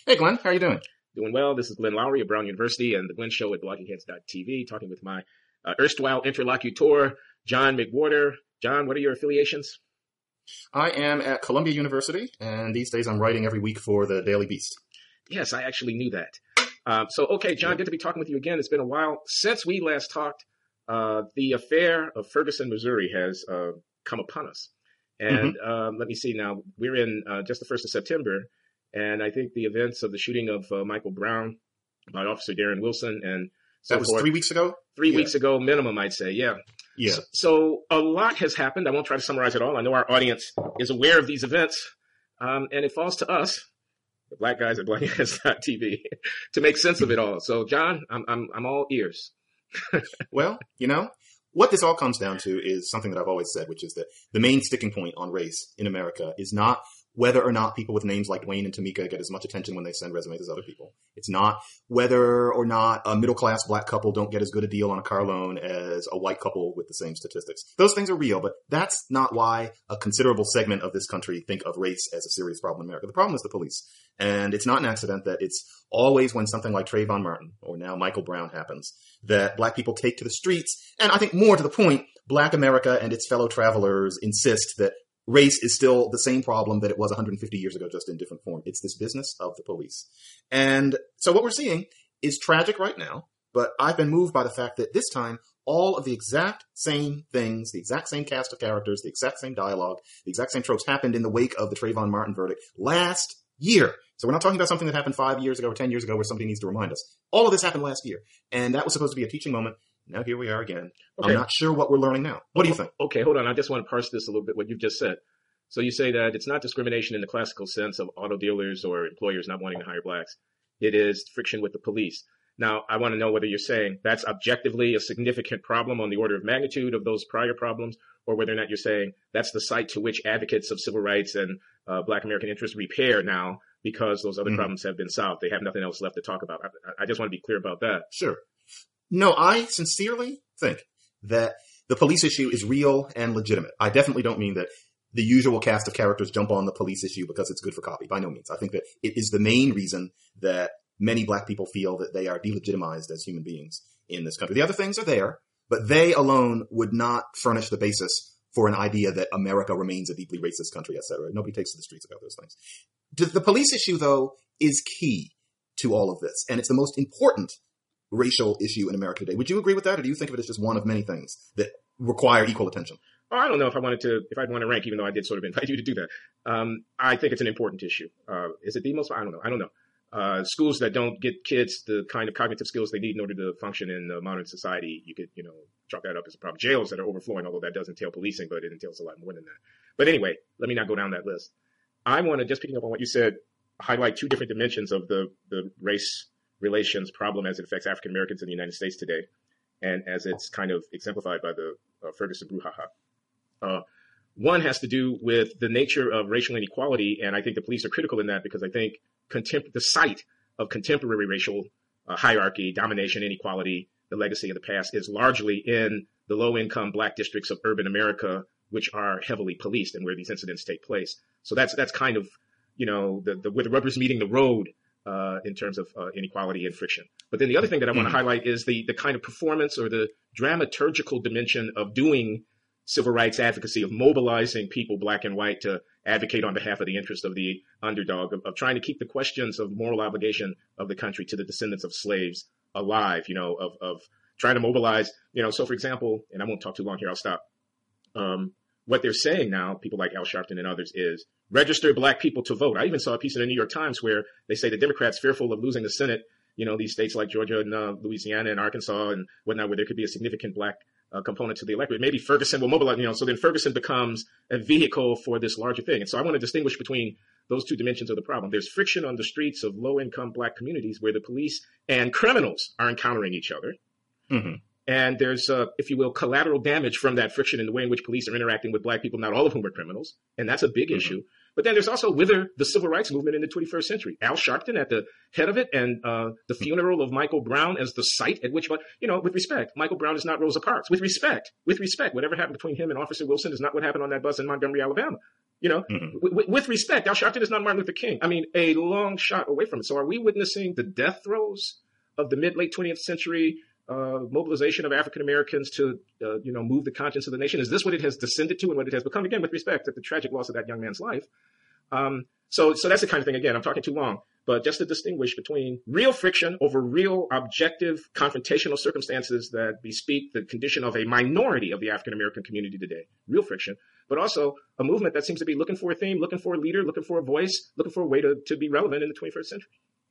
Hey, Glenn, how are you doing? Doing well. This is Glenn Lowry of Brown University and the Glenn Show at bloggingheads.tv, talking with my erstwhile interlocutor, John McWhorter. John, what are your affiliations? I am at Columbia University, and these days I'm writing every week for the Daily Beast. Yes, I actually knew that. Okay, John, good to be talking with you again. It's been a while since we last talked. The affair of Ferguson, Missouri has come upon us. And let me see now. We're in just the 1st of September. And I think the events of the shooting of Michael Brown by Officer Darren Wilson and so That was forth. 3 weeks ago? 3 weeks ago, minimum, I'd say. Yeah. Yeah. So a lot has happened. I won't try to summarize it all. I know our audience is aware of these events. And it falls to us, the black guys at blackheads.tv, to make sense of it all. So, John, I'm all ears. Well, what this all comes down to is something that I've always said, which is that the main sticking point on race in America is not whether or not people with names like Dwayne and Tamika get as much attention when they send resumes as other people. It's not whether or not a middle-class black couple don't get as good a deal on a car loan as a white couple with the same statistics. Those things are real, but that's not why a considerable segment of this country think of race as a serious problem in America. The problem is the police. And it's not an accident that it's always when something like Trayvon Martin or now Michael Brown happens that black people take to the streets. And I think more to the point, black America and its fellow travelers insist that race is still the same problem that it was 150 years ago, just in different form. It's this business of the police. And so what we're seeing is tragic right now, but I've been moved by the fact that this time, all of the exact same things, the exact same cast of characters, the exact same dialogue, the exact same tropes happened in the wake of the Trayvon Martin verdict last year. So we're not talking about something that happened 5 years ago or 10 years ago where somebody needs to remind us. All of this happened last year. And that was supposed to be a teaching moment. Now here we are again. Okay. I'm not sure what we're learning now. What do you think? Okay, hold on. I just want to parse this a little bit, what you've just said. So you say that it's not discrimination in the classical sense of auto dealers or employers not wanting to hire blacks. It is friction with the police. Now, I want to know whether you're saying that's objectively a significant problem on the order of magnitude of those prior problems, or whether or not you're saying that's the site to which advocates of civil rights and black American interests repair now because those other problems have been solved. They have nothing else left to talk about. I just want to be clear about that. Sure. No, I sincerely think that the police issue is real and legitimate. I definitely don't mean that the usual cast of characters jump on the police issue because it's good for copy. By no means. I think that it is the main reason that many black people feel that they are delegitimized as human beings in this country. The other things are there, but they alone would not furnish the basis for an idea that America remains a deeply racist country, etc. Nobody takes to the streets about those things. The police issue, though, is key to all of this, and it's the most important racial issue in America today. Would you agree with that, or do you think of it as just one of many things that require equal attention? Oh, I don't know if I'd want to rank, even though I did sort of invite you to do that. I think it's an important issue. Is it the most? I don't know. Schools that don't get kids the kind of cognitive skills they need in order to function in modern society, you could, chalk that up as a problem. Jails that are overflowing, although that does entail policing, but it entails a lot more than that. But anyway, let me not go down that list. I want to, just picking up on what you said, highlight two different dimensions of the race relations problem as it affects African Americans in the United States today, and as it's kind of exemplified by the Ferguson brouhaha. One has to do with the nature of racial inequality, and I think the police are critical in that because I think the site of contemporary racial hierarchy, domination, inequality, the legacy of the past is largely in the low-income black districts of urban America, which are heavily policed and where these incidents take place. So that's kind of, where the rubber's meeting the road in terms of inequality and friction. But then the other thing that I want to highlight is the kind of performance or the dramaturgical dimension of doing civil rights advocacy, of mobilizing people, black and white, to advocate on behalf of the interest of the underdog, of trying to keep the questions of moral obligation of the country to the descendants of slaves alive, of trying to mobilize, so for example, and I won't talk too long here, I'll stop. What they're saying now, people like Al Sharpton and others, is register black people to vote. I even saw a piece in the New York Times where they say the Democrats, fearful of losing the Senate, these states like Georgia and Louisiana and Arkansas and whatnot, where there could be a significant black component to the electorate. Maybe Ferguson will mobilize, so then Ferguson becomes a vehicle for this larger thing. And so I want to distinguish between those two dimensions of the problem. There's friction on the streets of low-income black communities where the police and criminals are encountering each other. Mm-hmm. And there's, if you will, collateral damage from that friction in the way in which police are interacting with black people, not all of whom are criminals. And that's a big issue. But then there's also whither the civil rights movement in the 21st century. Al Sharpton at the head of it, and the funeral of Michael Brown as the site at which, with respect, Michael Brown is not Rosa Parks. With respect, whatever happened between him and Officer Wilson is not what happened on that bus in Montgomery, Alabama. With respect, Al Sharpton is not Martin Luther King. I mean, a long shot away from it. So are we witnessing the death throes of the mid-late 20th century mobilization of African Americans to, move the conscience of the nation? Is this what it has descended to and what it has become? Again, with respect to the tragic loss of that young man's life. So that's the kind of thing, again, I'm talking too long, but just to distinguish between real friction over real objective confrontational circumstances that bespeak the condition of a minority of the African American community today, real friction, but also a movement that seems to be looking for a theme, looking for a leader, looking for a voice, looking for a way to be relevant in the 21st century.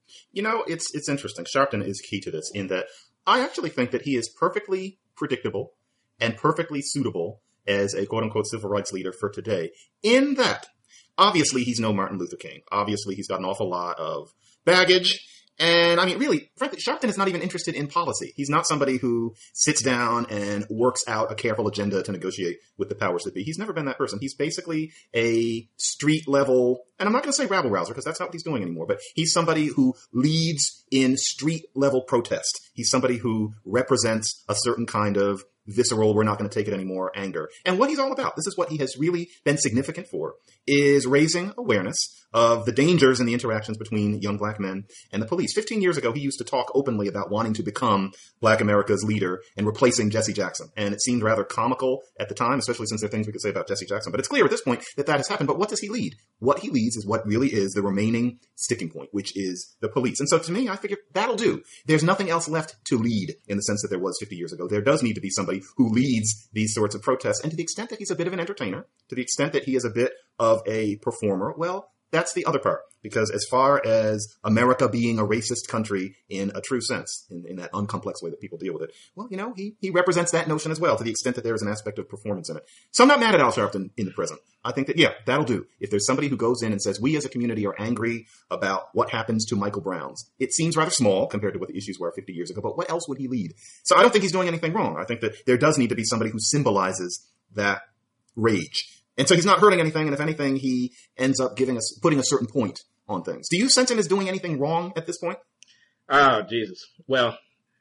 It's interesting. Sharpton is key to this in that I actually think that he is perfectly predictable and perfectly suitable as a quote-unquote civil rights leader for today, in that obviously he's no Martin Luther King. Obviously he's got an awful lot of baggage. And I mean, really, frankly, Sharpton is not even interested in policy. He's not somebody who sits down and works out a careful agenda to negotiate with the powers that be. He's never been that person. He's basically a street level, and I'm not going to say rabble rouser because that's not what he's doing anymore, but he's somebody who leads in street level protest. He's somebody who represents a certain kind of visceral, we're not going to take it anymore, anger. And what he's all about, this is what he has really been significant for, is raising awareness of the dangers in the interactions between young black men and the police. 15 years ago, he used to talk openly about wanting to become Black America's leader and replacing Jesse Jackson. And it seemed rather comical at the time, especially since there are things we could say about Jesse Jackson. But it's clear at this point that has happened. But what does he lead? What he leads is what really is the remaining sticking point, which is the police. And so to me, I figure that'll do. There's nothing else left to lead in the sense that there was 50 years ago. There does need to be somebody who leads these sorts of protests. And to the extent that he's a bit of an entertainer, to the extent that he is a bit of a performer, well, that's the other part. Because as far as America being a racist country in a true sense, in that uncomplex way that people deal with it, well, he represents that notion as well, to the extent that there is an aspect of performance in it. So I'm not mad at Al Sharpton in the present. I think that, that'll do. If there's somebody who goes in and says, we as a community are angry about what happens to Michael Browns, it seems rather small compared to what the issues were 50 years ago, but what else would he lead? So I don't think he's doing anything wrong. I think that there does need to be somebody who symbolizes that rage. And so he's not hurting anything, and if anything, he ends up putting a certain point on things. Do you sense him as doing anything wrong at this point? Oh, Jesus. Well,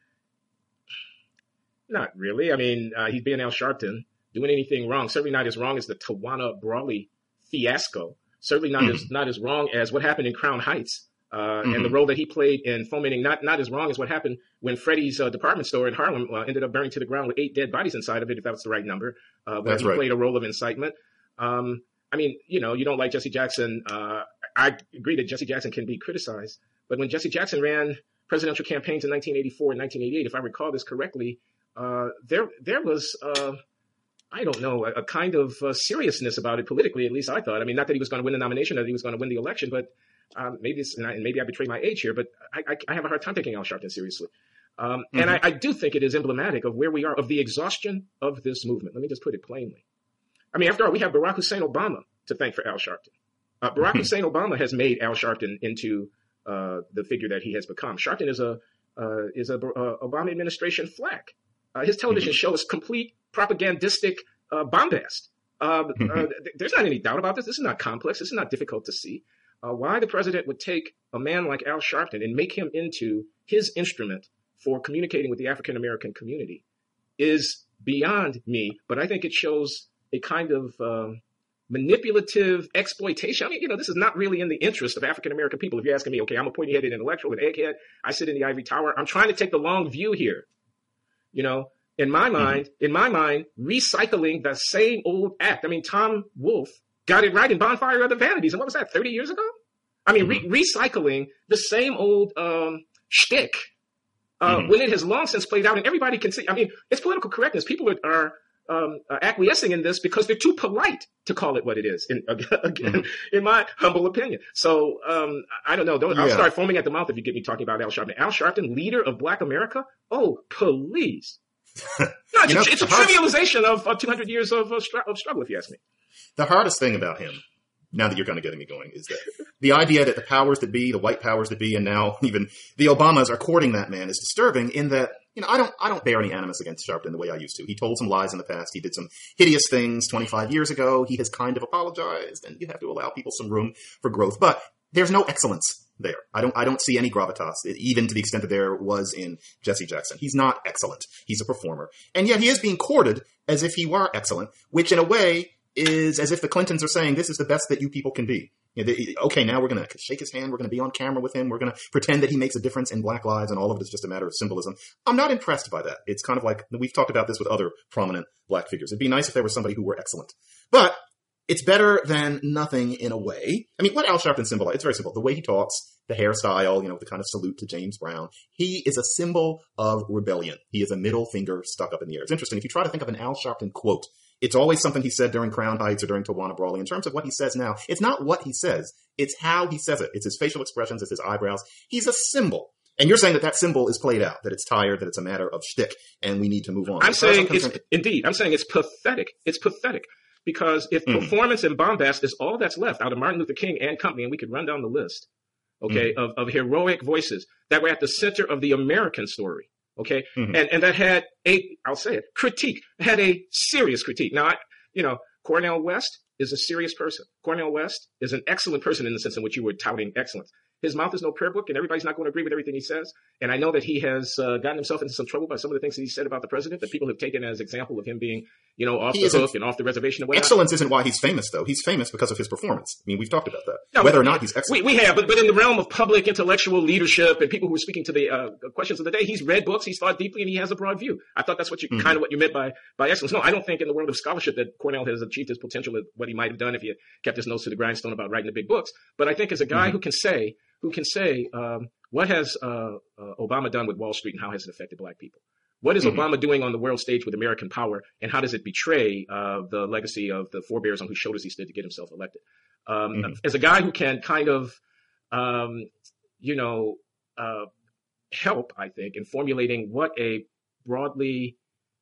not really. I mean, he's being Al Sharpton, doing anything wrong. Certainly not as wrong as the Tawana Brawley fiasco. Certainly not as wrong as what happened in Crown Heights. And the role that he played in fomenting, not as wrong as what happened when Freddie's department store in Harlem ended up burning to the ground with 8 dead bodies inside of it, if that's the right number. Where he played a role of incitement. I mean, you don't like Jesse Jackson. I agree that Jesse Jackson can be criticized. But when Jesse Jackson ran presidential campaigns in 1984 and 1988, if I recall this correctly, there was, I don't know, a kind of seriousness about it politically, at least I thought. I mean, not that he was going to win the nomination, that he was going to win the election, but maybe I betray my age here, but I have a hard time taking Al Sharpton seriously. And I do think it is emblematic of where we are, of the exhaustion of this movement. Let me just put it plainly. I mean, after all, we have Barack Hussein Obama to thank for Al Sharpton. Barack Hussein Obama has made Al Sharpton into the figure that he has become. Sharpton is a Obama administration flack. His television show is complete propagandistic bombast. There's not any doubt about this. This is not complex. This is not difficult to see. Why the president would take a man like Al Sharpton and make him into his instrument for communicating with the African American community is beyond me. But I think it shows a kind of manipulative exploitation. I mean, this is not really in the interest of African American people. If you're asking me, okay, I'm a pointy-headed intellectual, an egghead. I sit in the ivory tower. I'm trying to take the long view here. In my mind, recycling the same old act. I mean, Tom Wolfe got it right in Bonfire of the Vanities. And what was that, 30 years ago? I mean, recycling the same old shtick when it has long since played out and everybody can see. I mean, it's political correctness. People are acquiescing in this because they're too polite to call it what it is, again, in my humble opinion. So I don't know. I'll start foaming at the mouth if you get me talking about Al Sharpton. Al Sharpton, leader of Black America? Oh, please. No, it's a trivialization of 200 years of struggle, if you ask me. The hardest thing about him, now that you're kind of getting me going, is that the idea that the powers that be, the white powers that be, and now even the Obamas are courting that man is disturbing in that, I don't bear any animus against Sharpton the way I used to. He told some lies in the past. He did some hideous things 25 years ago. He has kind of apologized, and you have to allow people some room for growth. But there's no excellence there. I don't see any gravitas, even to the extent that there was in Jesse Jackson. He's not excellent. He's a performer. And yet he is being courted as if he were excellent, which in a way is as if the Clintons are saying, this is the best that you people can be. Okay, now we're going to shake his hand. We're going to be on camera with him. We're going to pretend that he makes a difference in Black lives, and all of it is just a matter of symbolism. I'm not impressed by that. It's kind of like, we've talked about this with other prominent Black figures. It'd be nice if there was somebody who were excellent. But it's better than nothing in a way. I mean, what Al Sharpton symbolizes, it's very simple. The way he talks, the hairstyle, the kind of salute to James Brown. He is a symbol of rebellion. He is a middle finger stuck up in the air. It's interesting. If you try to think of an Al Sharpton quote, it's always something he said during Crown Heights or during Tawana Brawley. In terms of what he says now, it's not what he says. It's how he says it. It's his facial expressions. It's his eyebrows. He's a symbol. And you're saying that symbol is played out, that it's tired, that it's a matter of shtick, and we need to move on. I'm saying it's pathetic. It's pathetic. Because if performance and bombast is all that's left out of Martin Luther King and company, and we could run down the list, okay, of heroic voices that were at the center of the American story, okay, and that had critique, had a serious critique. Now, Cornel West is a serious person. Cornel West is an excellent person in the sense in which you were touting excellence. His mouth is no prayer book, and everybody's not going to agree with everything he says. And I know that he has gotten himself into some trouble by some of the things that he said about the president that people have taken as example of him being, off the hook and off the reservation and whatnot. Excellence isn't why he's famous, though. He's famous because of his performance. I mean, we've talked about that. No, whether or not he's excellent. We have, but in the realm of public intellectual leadership and people who are speaking to the questions of the day, he's read books, he's thought deeply, and he has a broad view. I thought that's what kind of what you meant by excellence. No, I don't think in the world of scholarship that Cornell has achieved his potential at what he might have done if he had kept his nose to the grindstone about writing the big books. But I think as a guy who can say, what has Obama done with Wall Street and how has it affected Black people? What is Obama doing on the world stage with American power, and how does it betray the legacy of the forebears on whose shoulders he stood to get himself elected? As a guy who can kind of, help, I think, in formulating what a broadly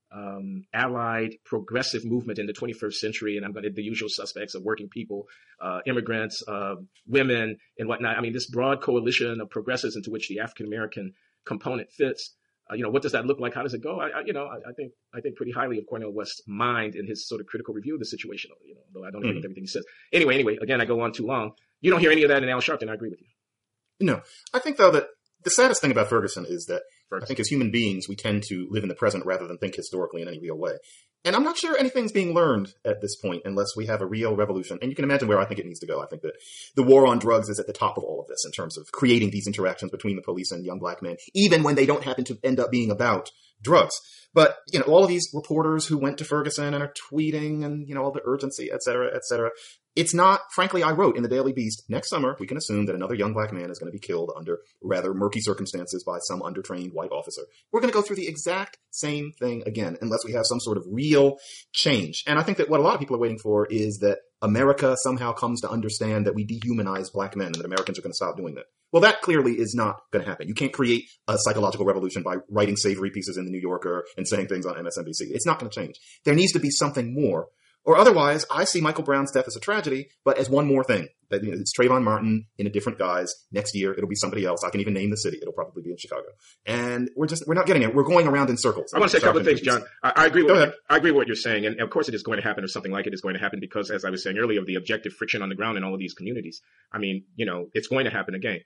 allied progressive movement in the 21st century, and I'm going to the usual suspects of working people, immigrants, women, and whatnot. I mean, this broad coalition of progressives into which the African American component fits. What does that look like? How does it go? I think pretty highly of Cornel West's mind in his sort of critical review of the situation. Though I don't agree with everything he says. Anyway, again, I go on too long. You don't hear any of that in Al Sharpton. I agree with you. No, I think though that the saddest thing about Ferguson is that I think as human beings, we tend to live in the present rather than think historically in any real way. And I'm not sure anything's being learned at this point unless we have a real revolution. And you can imagine where I think it needs to go. I think that the war on drugs is at the top of all of this in terms of creating these interactions between the police and young Black men, even when they don't happen to end up being about drugs. But, all of these reporters who went to Ferguson and are tweeting and, all the urgency, et cetera, et cetera. It's not, frankly, I wrote in the Daily Beast, next summer, we can assume that another young Black man is going to be killed under rather murky circumstances by some undertrained white officer. We're going to go through the exact same thing again, unless we have some sort of real change. And I think that what a lot of people are waiting for is that America somehow comes to understand that we dehumanize Black men and that Americans are going to stop doing that. Well, that clearly is not going to happen. You can't create a psychological revolution by writing savory pieces in the New Yorker and saying things on MSNBC. It's not going to change. There needs to be something more. Or otherwise, I see Michael Brown's death as a tragedy, but as one more thing. That it's Trayvon Martin in a different guise. Next year, it'll be somebody else. I can even name the city. It'll probably be in Chicago. And we're not getting it. We're going around in circles. I want to say a couple of things, John. I agree with what you're saying. And of course it is going to happen, or something like it is going to happen, because as I was saying earlier, of the objective friction on the ground in all of these communities. I mean, it's going to happen again.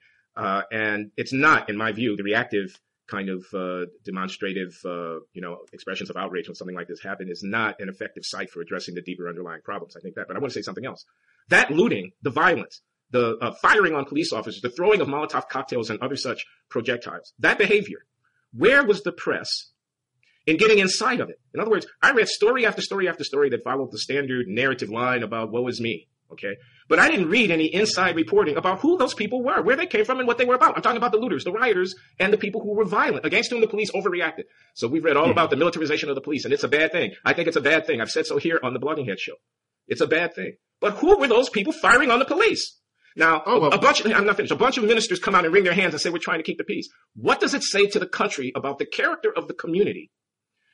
And it's not, in my view, the reactive kind of demonstrative, expressions of outrage when something like this happened is not an effective site for addressing the deeper underlying problems. I think that. But I want to say something else. That looting, the violence, the firing on police officers, the throwing of Molotov cocktails and other such projectiles, that behavior, where was the press in getting inside of it? In other words, I read story after story after story that followed the standard narrative line about woe is me. Okay. But I didn't read any inside reporting about who those people were, where they came from, and what they were about. I'm talking about the looters, the rioters, and the people who were violent, against whom the police overreacted. So we've read all about the militarization of the police, and it's a bad thing. I think it's a bad thing. I've said so here on the Blogging Head Show. It's a bad thing. But who were those people firing on the police? Now, I'm not finished. A bunch of ministers come out and wring their hands and say, we're trying to keep the peace. What does it say to the country about the character of the community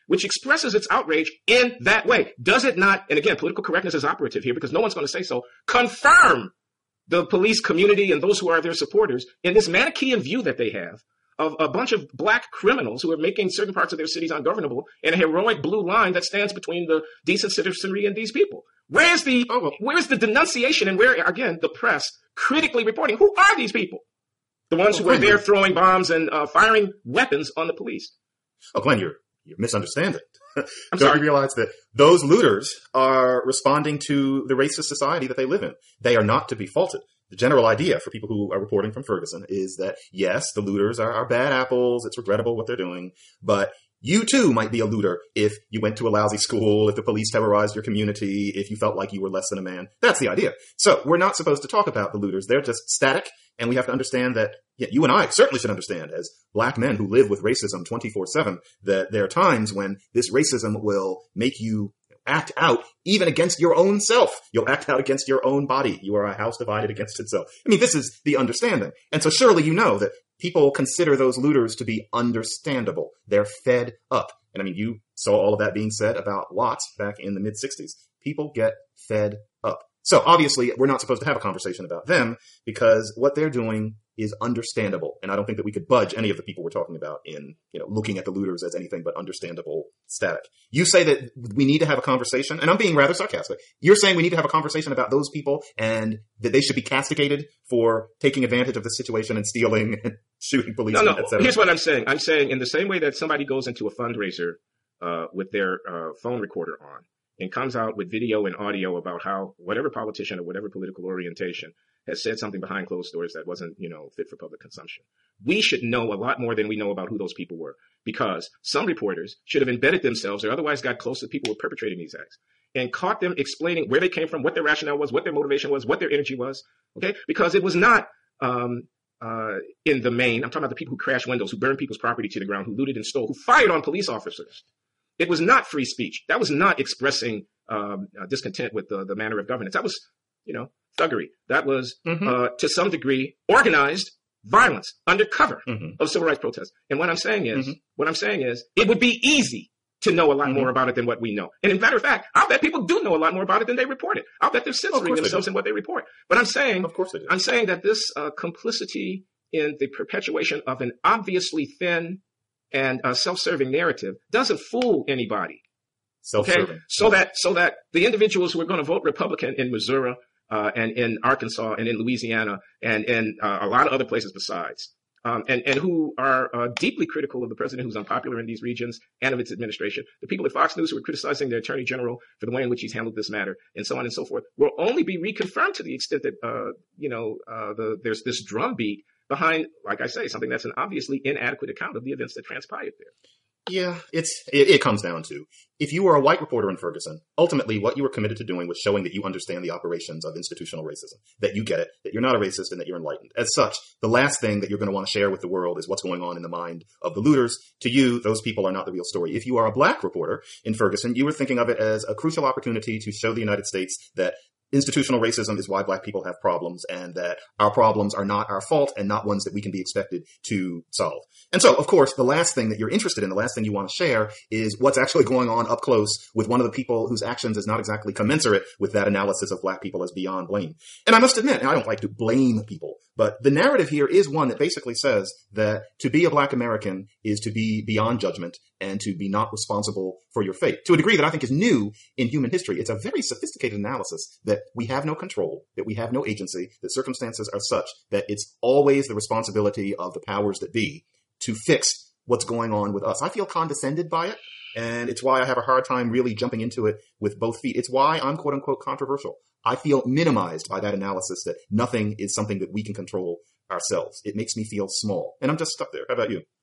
which expresses its outrage in that way. Does it not, and again, political correctness is operative here because no one's going to say so, confirm the police community and those who are their supporters in this Manichaean view that they have of a bunch of black criminals who are making certain parts of their cities ungovernable and a heroic blue line that stands between the decent citizenry and these people? Where's the denunciation and where, again, the press critically reporting? Who are these people? The ones who are there throwing bombs and firing weapons on the police. Oh, Glenn, you're misunderstanding. I'm sorry. You realize that those looters are responding to the racist society that they live in. They are not to be faulted. The general idea for people who are reporting from Ferguson is that, yes, the looters are bad apples. It's regrettable what they're doing. But you, too, might be a looter if you went to a lousy school, if the police terrorized your community, if you felt like you were less than a man. That's the idea. So we're not supposed to talk about the looters. They're just static. And we have to understand that, yeah, you and I certainly should understand as black men who live with racism 24/7, that there are times when this racism will make you act out even against your own self. You'll act out against your own body. You are a house divided against itself. I mean, this is the understanding. And so surely you know that people consider those looters to be understandable. They're fed up. And I mean, you saw all of that being said about Watts back in the mid-60s. People get fed up. So obviously we're not supposed to have a conversation about them because what they're doing is understandable. And I don't think that we could budge any of the people we're talking about in, looking at the looters as anything but understandable static. You say that we need to have a conversation, and I'm being rather sarcastic. You're saying we need to have a conversation about those people and that they should be castigated for taking advantage of the situation and stealing and shooting policemen, No. etc. Here's what I'm saying. I'm saying in the same way that somebody goes into a fundraiser with their phone recorder on and comes out with video and audio about how whatever politician or whatever political orientation has said something behind closed doors that wasn't, fit for public consumption. We should know a lot more than we know about who those people were, because some reporters should have embedded themselves or otherwise got close to people who were perpetrating these acts and caught them explaining where they came from, what their rationale was, what their motivation was, what their energy was. Okay. Because it was not, in the main, I'm talking about the people who crashed windows, who burned people's property to the ground, who looted and stole, who fired on police officers. It was not free speech. That was not expressing discontent with the manner of governance. That was, thuggery. That was, to some degree, organized violence under cover of civil rights protests. And what I'm saying is, it would be easy to know a lot more about it than what we know. And in matter of fact, I'll bet people do know a lot more about it than they report it. I'll bet they're censoring themselves in what they report. But I'm saying, of course they do. I'm saying that this complicity in the perpetuation of an obviously thin and self-serving narrative doesn't fool anybody. Self-serving. Okay? So that the individuals who are going to vote Republican in Missouri and in Arkansas and in Louisiana and in a lot of other places besides, and who are deeply critical of the president who's unpopular in these regions and of its administration, the people at Fox News who are criticizing the attorney general for the way in which he's handled this matter, and so on and so forth, will only be reconfirmed to the extent that, there's this drumbeat behind, like I say, something that's an obviously inadequate account of the events that transpired there. Yeah, it comes down to, if you were a white reporter in Ferguson, ultimately what you were committed to doing was showing that you understand the operations of institutional racism, that you get it, that you're not a racist and that you're enlightened. As such, the last thing that you're going to want to share with the world is what's going on in the mind of the looters. To you, those people are not the real story. If you are a black reporter in Ferguson, you were thinking of it as a crucial opportunity to show the United States that institutional racism is why black people have problems, and that our problems are not our fault and not ones that we can be expected to solve. And so, of course, the last thing that you're interested in, the last thing you want to share is what's actually going on up close with one of the people whose actions is not exactly commensurate with that analysis of black people as beyond blame. And I must admit, and I don't like to blame people, but the narrative here is one that basically says that to be a black American is to be beyond judgment and to be not responsible for your fate, to a degree that I think is new in human history. It's a very sophisticated analysis that we have no control, that we have no agency, that circumstances are such that it's always the responsibility of the powers that be to fix what's going on with us. I feel condescended by it, and it's why I have a hard time really jumping into it with both feet. It's why I'm quote unquote controversial. I feel minimized by that analysis that nothing is something that we can control ourselves. It makes me feel small, and I'm just stuck there. How about you?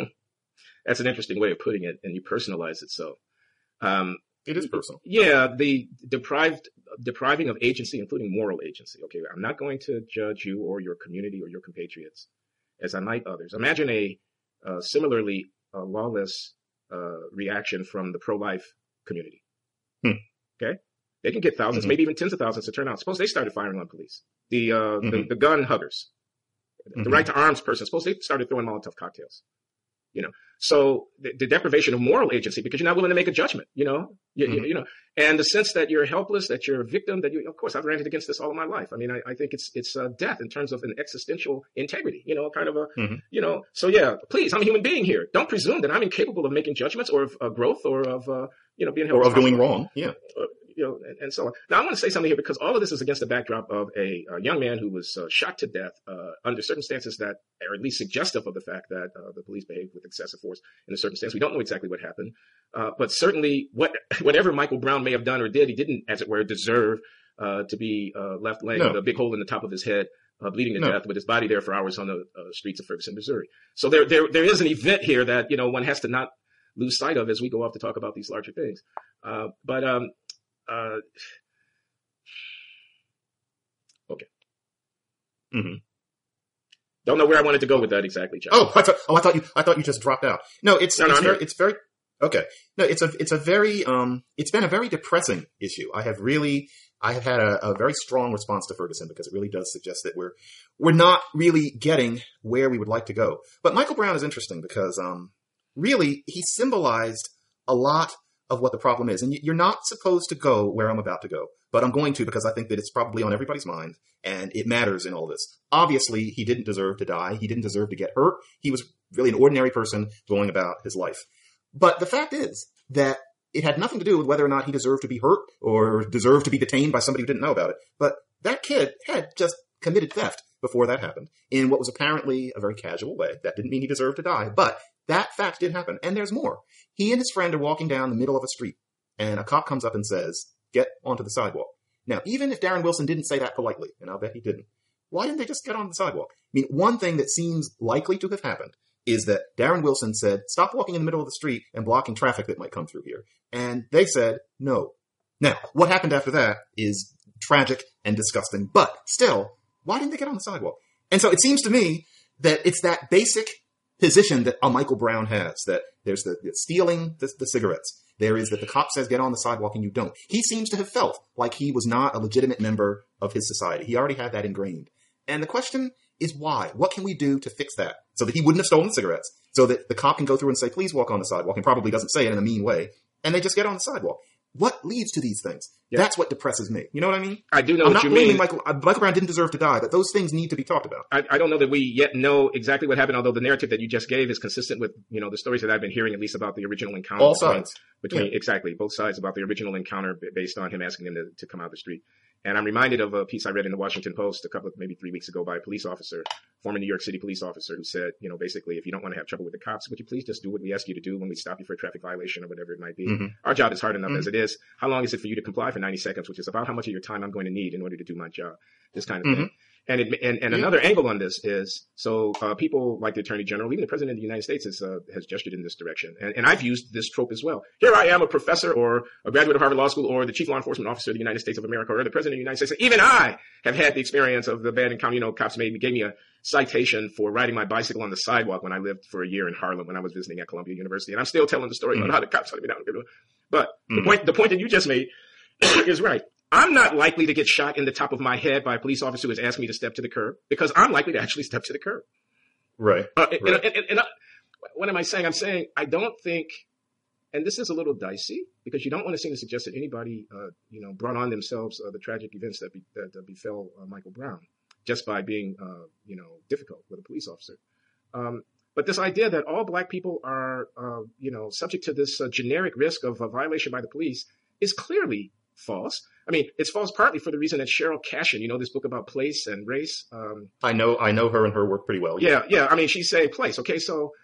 That's an interesting way of putting it, and you personalize it so. It is personal. Yeah, the depriving of agency, including moral agency. Okay, I'm not going to judge you or your community or your compatriots as I might others. Imagine a similarly lawless reaction from the pro-life community. Okay, they can get thousands, maybe even tens of thousands to turn out. Suppose they started firing on police. The gun huggers, the right to arms person. Suppose they started throwing Molotov cocktails. So the deprivation of moral agency, because you're not willing to make a judgment, and the sense that you're helpless, that you're a victim, of course, I've ranted against this all of my life. I mean, I think it's death in terms of an existential integrity, kind of so yeah, please, I'm a human being here. Don't presume that I'm incapable of making judgments or of growth or of, being held or of doing wrong. Yeah. And so on. Now, I want to say something here because all of this is against the backdrop of a young man who was shot to death under circumstances that are at least suggestive of the fact that the police behaved with excessive force in a certain sense. We don't know exactly what happened, but certainly whatever Michael Brown may have done or did, he didn't, as it were, deserve to be left laying with a big hole in the top of his head, bleeding to death with his body there for hours on the streets of Ferguson, Missouri. So there is an event here that one has to not lose sight of as we go off to talk about these larger things. Okay. Mm-hmm. Don't know where I wanted to go with that exactly, John. I thought you just dropped out. No, it's very okay. No, it's been a very depressing issue. I have had a very strong response to Ferguson because it really does suggest that we're not really getting where we would like to go. But Michael Brown is interesting because, really he symbolized a lot of what the problem is. And you're not supposed to go where I'm about to go, but I'm going to because I think that it's probably on everybody's mind and it matters in all this. Obviously, he didn't deserve to die. He didn't deserve to get hurt. He was really an ordinary person going about his life. But the fact is that it had nothing to do with whether or not he deserved to be hurt or deserved to be detained by somebody who didn't know about it. But that kid had just committed theft before that happened in what was apparently a very casual way. That didn't mean he deserved to die, but that fact did happen. And there's more. He and his friend are walking down the middle of a street, and a cop comes up and says, "Get onto the sidewalk." Now, even if Darren Wilson didn't say that politely, and I'll bet he didn't, why didn't they just get on the sidewalk? I mean, one thing that seems likely to have happened is that Darren Wilson said, "Stop walking in the middle of the street and blocking traffic that might come through here." And they said, "No." Now, what happened after that is tragic and disgusting, but still, why didn't they get on the sidewalk? And so it seems to me that it's that basic position that a Michael Brown has, that there's the stealing the cigarettes. There is that the cop says get on the sidewalk and you don't. He seems to have felt like he was not a legitimate member of his society. He already had that ingrained. And the question is why? What can we do to fix that so that he wouldn't have stolen the cigarettes? So that the cop can go through and say, "Please walk on the sidewalk," and probably doesn't say it in a mean way. And they just get on the sidewalk. What leads to these things? Yeah. That's what depresses me. You know what I mean? I do know what you mean. Michael Brown didn't deserve to die, but those things need to be talked about. I don't know that we yet know exactly what happened, although the narrative that you just gave is consistent with, the stories that I've been hearing, at least about the original encounter. All sides. Exactly, both sides about the original encounter based on him asking them to come out the street. And I'm reminded of a piece I read in the Washington Post maybe 3 weeks ago by a police officer, former New York City police officer, who said, basically, if you don't want to have trouble with the cops, would you please just do what we ask you to do when we stop you for a traffic violation or whatever it might be? Mm-hmm. Our job is hard enough as it is. How long is it for you to comply for 90 seconds, which is about how much of your time I'm going to need in order to do my job? This kind of thing. And another angle on this is, people like the Attorney General, even the President of the United States has gestured in this direction. And I've used this trope as well. Here I am, a professor or a graduate of Harvard Law School or the Chief Law Enforcement Officer of the United States of America or the President of the United States. Even I have had the experience of the bad encounter. Cops gave me a citation for riding my bicycle on the sidewalk when I lived for a year in Harlem when I was visiting at Columbia University. And I'm still telling the story about how the cops hunted me down. But the point that you just made is right. I'm not likely to get shot in the top of my head by a police officer who has asked me to step to the curb because I'm likely to actually step to the curb. Right. What am I saying? I'm saying I don't think, and this is a little dicey because you don't want to seem to suggest that anybody, brought on themselves the tragic events that befell Michael Brown just by being, difficult with a police officer. But this idea that all black people are, subject to this generic risk of a violation by the police is clearly false. I mean, it's false partly for the reason that Cheryl Cashin, this book about place and race. I know her and her work pretty well. Yeah. I mean, she's saying place. Okay, so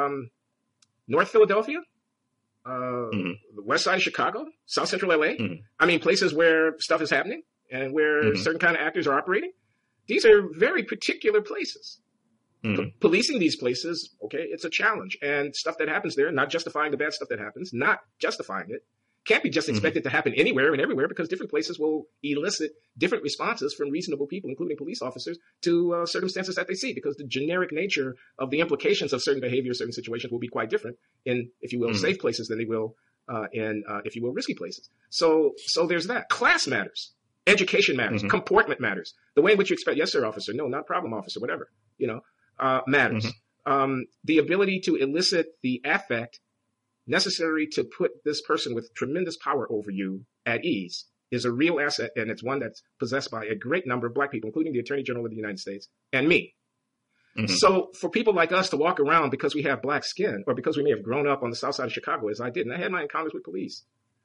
North Philadelphia, the West Side of Chicago, South Central LA. Mm-hmm. I mean, places where stuff is happening and where certain kind of actors are operating. These are very particular places. Policing these places, okay, it's a challenge. And stuff that happens there, not justifying the bad stuff that happens, not justifying it, can't be just expected to happen anywhere and everywhere because different places will elicit different responses from reasonable people, including police officers, to circumstances that they see because the generic nature of the implications of certain behavior, certain situations will be quite different in, if you will, safe places than they will in, if you will, risky places. So there's that. Class matters. Education matters. Comportment matters. The way in which you expect, yes, sir, officer. No, not problem, officer, whatever, matters. the ability to elicit the affect necessary to put this person with tremendous power over you at ease is a real asset, and it's one that's possessed by a great number of black people, including the Attorney General of the United States and me. Mm-hmm. So for people like us to walk around because we have black skin, or because we may have grown up on the south side of Chicago, as I did, and I had my encounters with police,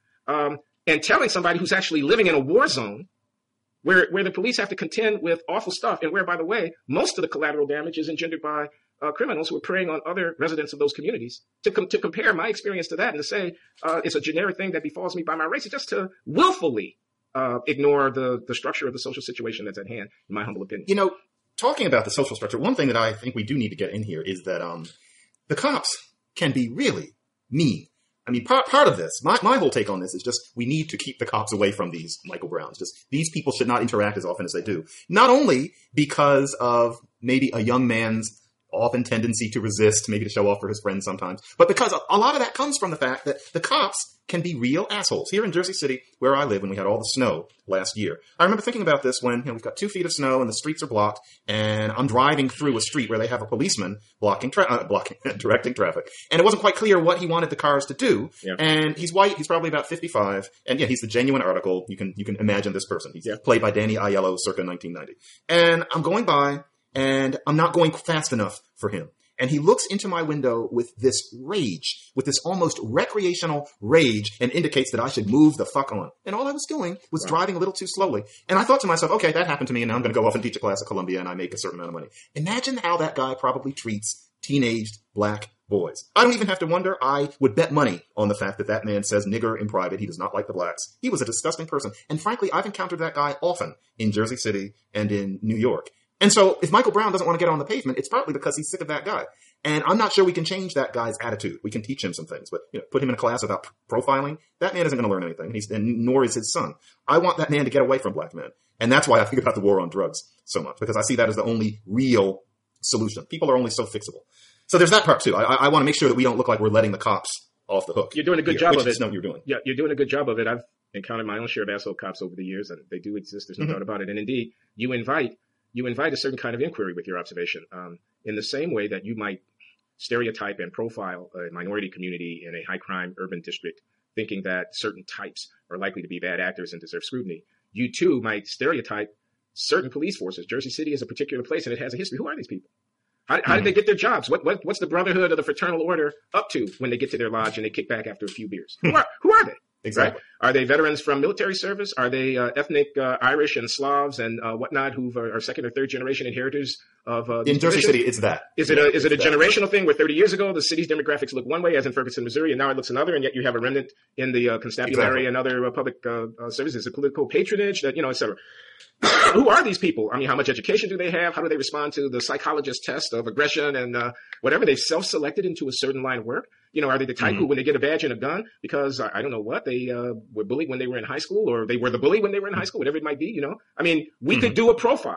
and telling somebody who's actually living in a war zone where the police have to contend with awful stuff, and where, by the way, most of the collateral damage is engendered by criminals who are preying on other residents of those communities, to compare my experience to that and to say it's a generic thing that befalls me by my race, is just to willfully ignore the structure of the social situation that's at hand, in my humble opinion. You know, talking about the social structure, one thing that I think we do need to get in here is that the cops can be really mean. I mean, part of this, my whole take on this is just we need to keep the cops away from these Michael Browns. Just these people should not interact as often as they do. Not only because of maybe a young man's often tendency to resist, maybe to show off for his friends sometimes, but because a lot of that comes from the fact that the cops can be real assholes. Here in Jersey City, where I live, when we had all the snow last year, I remember thinking about this when we've got 2 feet of snow and the streets are blocked, and I'm driving through a street where they have a policeman directing traffic, and it wasn't quite clear what he wanted the cars to do. Yeah. And he's white, he's probably about 55, and yeah, he's the genuine article. You can imagine this person. He's played by Danny Aiello circa 1990. And I'm going by, and I'm not going fast enough for him. And he looks into my window with this rage, with this almost recreational rage, and indicates that I should move the fuck on. And all I was doing was driving a little too slowly. And I thought to myself, okay, that happened to me, and now I'm going to go off and teach a class at Columbia, and I make a certain amount of money. Imagine how that guy probably treats teenaged black boys. I don't even have to wonder. I would bet money on the fact that that man says nigger in private. He does not like the blacks. He was a disgusting person. And frankly, I've encountered that guy often in Jersey City and in New York. And so if Michael Brown doesn't want to get on the pavement, it's partly because he's sick of that guy. And I'm not sure we can change that guy's attitude. We can teach him some things, but put him in a class about profiling, that man isn't going to learn anything. And nor is his son. I want that man to get away from black men. And that's why I think about the war on drugs so much, because I see that as the only real solution. People are only so fixable. So there's that part too. I want to make sure that we don't look like we're letting the cops off the hook. You're doing a good job of it. Know what you're doing. Yeah, you're doing a good job of it. I've encountered my own share of asshole cops over the years, and they do exist. There's no doubt about it. And indeed, you invite a certain kind of inquiry with your observation, in the same way that you might stereotype and profile a minority community in a high crime urban district, thinking that certain types are likely to be bad actors and deserve scrutiny. You too might stereotype certain police forces. Jersey City is a particular place, and it has a history. Who are these people? How did they get their jobs? What's the Brotherhood of the Fraternal Order up to when they get to their lodge and they kick back after a few beers? Who are they? Exactly. Right? Are they veterans from military service? Are they ethnic Irish and Slavs and whatnot who are second or third generation inheritors of in Jersey City? It's that. Is it a generational thing where 30 years ago the city's demographics looked one way, as in Ferguson, Missouri, and now it looks another, and yet you have a remnant in the constabulary and other public services, the political patronage, that et cetera. Who are these people? I mean, how much education do they have? How do they respond to the psychologist test of aggression and whatever? They've self-selected into a certain line of work. Are they the type who, when they get a badge and a gun, because I don't know what, they were bullied when they were in high school, or they were the bully when they were in high school, whatever it might be, I mean, we could do a profile.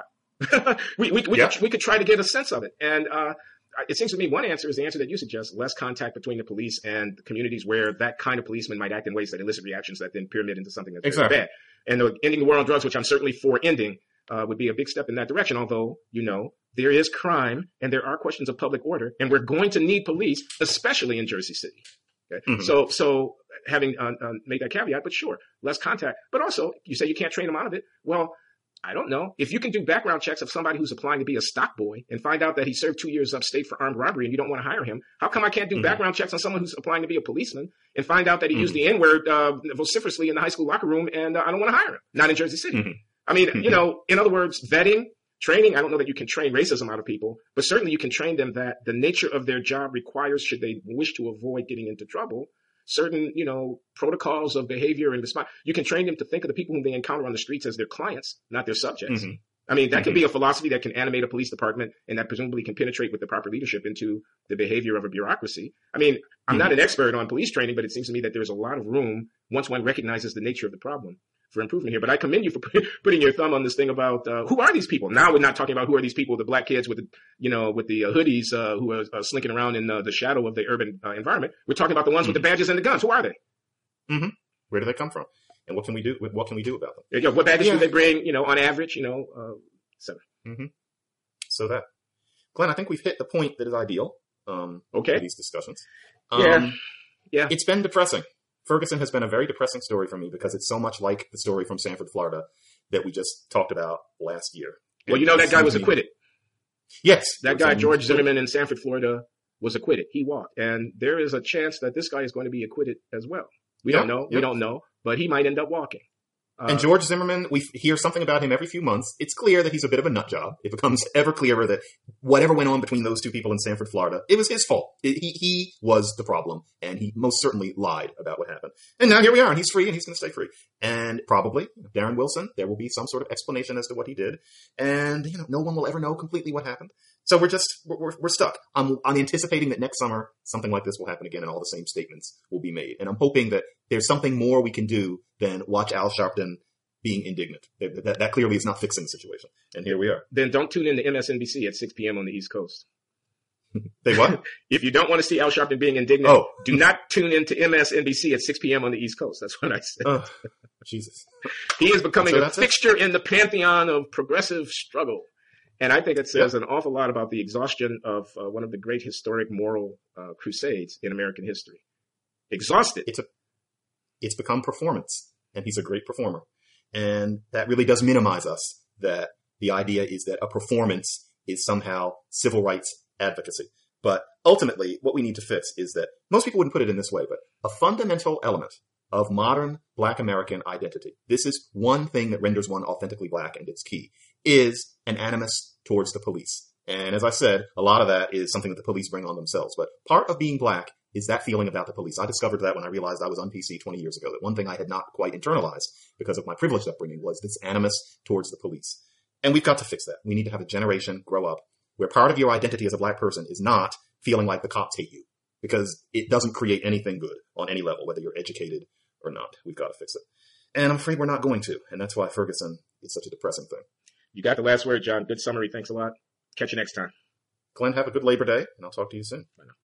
we could try to get a sense of it. And it seems to me one answer is the answer that you suggest: less contact between the police and the communities where that kind of policeman might act in ways that elicit reactions that then pyramid into something that's very bad. And ending the war on drugs, which I'm certainly for ending, would be a big step in that direction. Although, there is crime and there are questions of public order, and we're going to need police, especially in Jersey City. Okay? So having made that caveat, but sure, less contact. But also, you say you can't train them out of it. Well, I don't know. If you can do background checks of somebody who's applying to be a stock boy and find out that he served 2 years upstate for armed robbery and you don't want to hire him, how come I can't do background checks on someone who's applying to be a policeman and find out that he used the N-word vociferously in the high school locker room, and I don't want to hire him? Not in Jersey City. I mean, in other words, vetting, training, I don't know that you can train racism out of people, but certainly you can train them that the nature of their job requires, should they wish to avoid getting into trouble, certain, protocols of behavior and response. You can train them to think of the people whom they encounter on the streets as their clients, not their subjects. I mean, that can be a philosophy that can animate a police department, and that presumably can penetrate with the proper leadership into the behavior of a bureaucracy. I mean, I'm not an expert on police training, but it seems to me that there's a lot of room, once one recognizes the nature of the problem, for improvement here. But I commend you for putting your thumb on this thing about who are these people. Now we're not talking about who are these people, the black kids with the with the hoodies who are slinking around in the shadow of the urban environment. We're talking about the ones with the badges and the guns. Who are they? Where do they come from? And what can we do? What can we do about them? What badges do they bring? On average, etc. So that. Glenn, I think we've hit the point that is ideal Okay. for these discussions. Yeah. It's been depressing. Ferguson has been a very depressing story for me because it's so much like the story from Sanford, Florida that we just talked about last year. Well, that guy was acquitted. Yes. That guy, George Zimmerman in Sanford, Florida, was acquitted. He walked. And there is a chance that this guy is going to be acquitted as well. We don't know. We don't know. But he might end up walking. And George Zimmerman, we hear something about him every few months. It's clear that he's a bit of a nut job. It becomes ever clearer that whatever went on between those two people in Sanford, Florida, it was his fault. He was the problem, and he most certainly lied about what happened. And now here we are, and he's free, and he's going to stay free. And probably, Darren Wilson, there will be some sort of explanation as to what he did. And, no one will ever know completely what happened. So we're stuck. I'm anticipating that next summer, something like this will happen again, and all the same statements will be made. And I'm hoping that there's something more we can do than watch Al Sharpton being indignant. That clearly is not fixing the situation. And here we are. Then don't tune in to MSNBC at 6 p.m. on the East Coast. They what? If you don't want to see Al Sharpton being indignant, do not tune in to MSNBC at 6 p.m. on the East Coast. That's what I said. Jesus. He is becoming a fixture in the pantheon of progressive struggle. And I think it says an awful lot about the exhaustion of one of the great historic moral crusades in American history. Exhausted. It's become performance, and he's a great performer. And that really does minimize us, that the idea is that a performance is somehow civil rights advocacy. But ultimately, what we need to fix is that most people wouldn't put it in this way, but a fundamental element of modern Black American identity, this is one thing that renders one authentically Black, and it's key, is an animus towards the police. And as I said, a lot of that is something that the police bring on themselves. But part of being Black is that feeling about the police. I discovered that when I realized I was on PC 20 years ago, that one thing I had not quite internalized because of my privileged upbringing was this animus towards the police. And we've got to fix that. We need to have a generation grow up where part of your identity as a Black person is not feeling like the cops hate you, because it doesn't create anything good on any level, whether you're educated or not. We've got to fix it. And I'm afraid we're not going to. And that's why Ferguson is such a depressing thing. You got the last word, John. Good summary. Thanks a lot. Catch you next time. Glenn, have a good Labor Day, and I'll talk to you soon. Bye now.